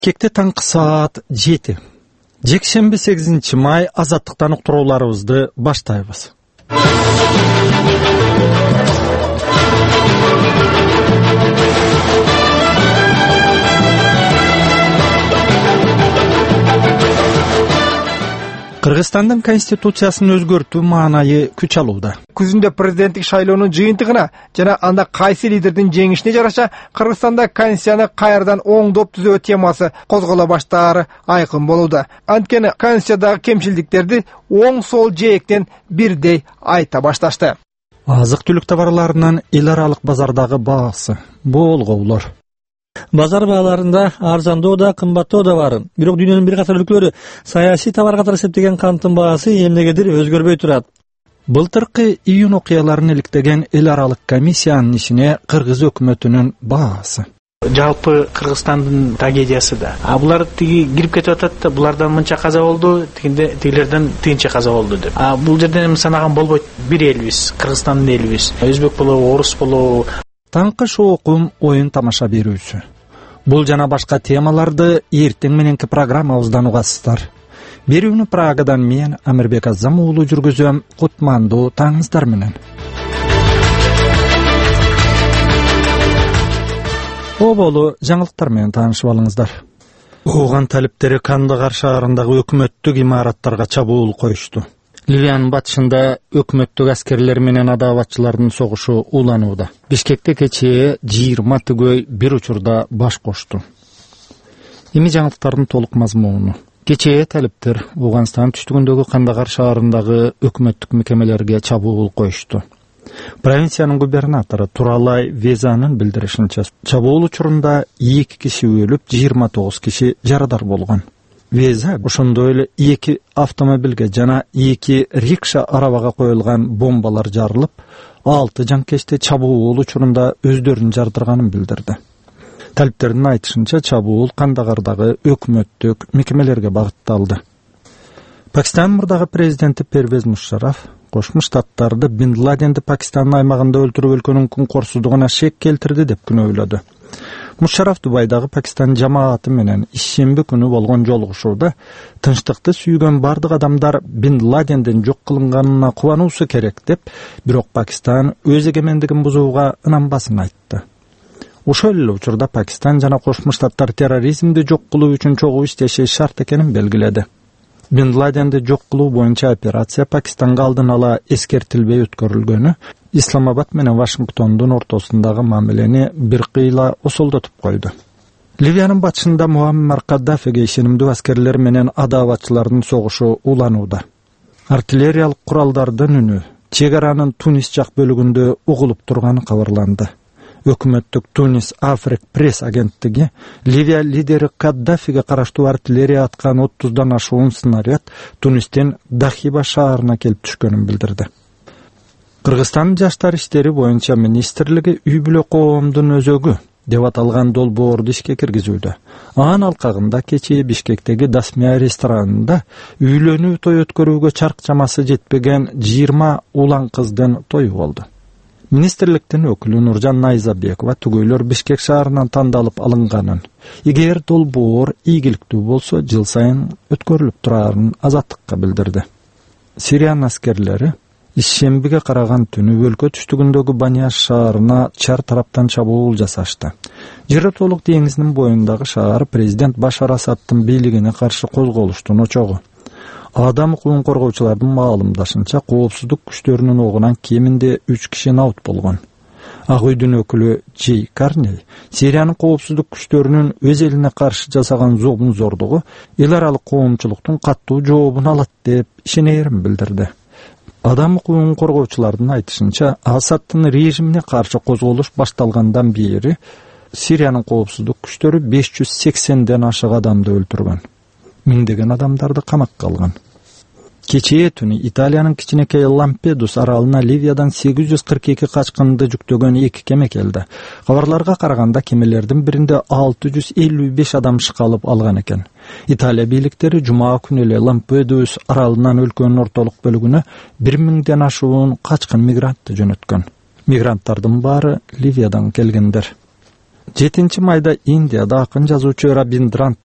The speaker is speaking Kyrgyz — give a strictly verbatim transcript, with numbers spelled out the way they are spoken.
Кекте таңкы саат жети. Жекшемби сегизинчи май азаттыктан уктурууларыбызды баштайбыз. Кыргызстандын конституциясын өзгөртүү маанайы күч алууда. Күзүндө президенттик шайлоонун жыйынтыгына жана анда кайсы лидердин жеңишине жараша Кыргызстанда конституцияны кайрадан оңдоп түзөө темасы козголо баштаары айкын болууда. Анткени конституциядагы кемчилдиктерди оң сол жээктен бирдей айта башташты. Азык-түлүк товарларынын эл аралык базардагы баасы болгоолор. Базар бааларында арзандоо да, кымбаттоо да бар. Бирок дүйнөнүн бир катар өлкөлөрү саясий товар катары эсептеген канттын баасы эмнегедир өзгөрбөй турат. Былтыркы июнь окуяларын иликтеген эл аралык комиссиянын ишине Кыргыз өкмөтүнүн баасы. Жалпы Кыргызстандын трагедиясы да. А булар тиги кирип кетип атат да, булардан мынча каза болду, тигинде тигилерден тыйынча каза болду деп. А бул жерден санаган болбойт. Бир элбиз, Кыргызстандын элбиз. Өзбек болобу, орус болобу. Таңкы шоокум оюн тамаша берүүсү. Бул жана башка темаларды эртең мененки программабыздан угасыздар. Берүүнү Прагадан мен Амирбек Азам уулу жүргүзөм. Кутмандуу таңыңыздар менен. Оболу жаңылыктар менен таанышып алыңыздар. Ооган талиптери Кандагар шаарындагы өкмөттүк имараттарга чабуул коюшту. Ливиянын батышында өкмөттүк аскерлер менен адаабатчылардын согушу уланууда. Бишкекте кечээ жыйырма түгөй бир учурда баш кошту. Эми жаңылыктардын толук мазмуну. Кечээ талиптер Ооганстан түштүгүндөгү Кандагар шаарындагы өкмөттүк мекемелерге чабуул коюшту. Провинциянын губернатору Туралай Везанын билдиришинче, чабуул учурунда эки киши өлүп, жыйырма тогуз киши жарадар болгон. Веза ошондой эле эки автомобилге жана эки рикша арабага коюлган бомбалар жарылып, алты жанкечти чабуул учурунда өздөрүн жардырганын билдирди. Талиптердин айтышынча, чабуул Кандагардагы өкмөттүк мекемелерге багытталды. Пакистан мурдагы президенти Первез Мушараф Кошмо Штаттарды Бин Ладенди Пакистандын аймагында өлтүрүп өлкөнүн күнкорсуздугуна шек келтирди деп күнөөлөдү. Мушараф Дубайдагы Пакистан жамааты менен ишемби күнү болгон жолугушууда тынчтыкты сүйгөн бардык адамдар Бин Ладендин жок кылынганына кубануусу керек деп, бирок Пакистан өз эгемендигин бузууга ынанбасын айтты. Ошол эле учурда Пакистан жана Кошмо Штаттар терроризмди жок кылуу үчүн чогуу иштеши шарт экенин белгиледи. Бин Ладенди жок кылуу боюнча операция Пакистанга алдын ала эскертилбей өткөрүлгөнү Исламабад менен Вашингтондун ортосундагы мамилени бир кыйла осолдотуп койду. Ливиянын батышында Муаммар Каддафиге ишенимдүү аскерлер менен адаабатчылардын согушу уланууда. Артиллериялык куралдардын үнү чек аранын Тунис жак бөлүгүндө угулуп турганы кабарланды. Өкмөттүк Тунис Африк пресс агенттиги Ливия лидери Каддафиге караштуу артиллерия аткан отуздан ашуун снаряд Тунистен Дахиба шаарына келип түшкөнүн билдирди. Кыргызстан жаштар иштери боюнча министрлиги үй бүлө коомдун өзөгү деп аталган долбоорду ишке киргизүүдө. Анын алкагында кечээ Бишкектеги Дасмия ресторанында үйлөнүү той өткөрүүгө чарк чамасы жетпеген жыйырма улан кыздын тою болду. Министрликтин өкүлү Нуржан Найзабекова түгөйлөр Бишкек шаарынан тандалып алынганын, эгер долбоор ийгиликтүү болсо жыл сайын өткөрүлүп турарын Азаттыкка билдирди. Сириянын аскерлери ишембиге караган түнү өлкө түштүгүндөгү Банияш шаарына чар тараптан чабуул жасашты. Жер толук деңизинин боюндагы шаар президент Башар Асадтын бийлигине каршы козголуштун очогу. Адам укугун коргоочулардын маалымдашынча, коопсуздук күчтөрүнүн огунан кеминде үч киши наут болгон. Ак үйдүн өкүлү Джей Карней Сириянын коопсуздук күчтөрүнүн өз элине каршы жасаган зобун зордугу эл аралык коомчулуктун каттуу жообун алат деп ишенерин билдирди. Адам укугун коргоочулардын айтышынча, Асадтын режимине каршы козголуш башталгандан бери Сириянын коопсуздук күчтөрү беш жүз сексенден ашык адамды өлтүргөн. Миңдеген адамдарды камакка алган. Кечээ түнү Италиянын кичинекей Лампедус аралына Ливиядан сегиз жүз кырк эки качкынды жүктөгөн эки кеме келди. Кабарларга караганда кемелердин биринде алты жүз элүү беш адам шкалып алган экен. Италия бийликтери жума күнү эле Лампедус аралынан өлкөнүн ортолук бөлүгүнө бир миңден ашуун качкын мигрантты жөнөткөн. Мигранттардын баары Ливиядан келгендер. жетинчи майда Индияда акын жазуучу Рабиндранат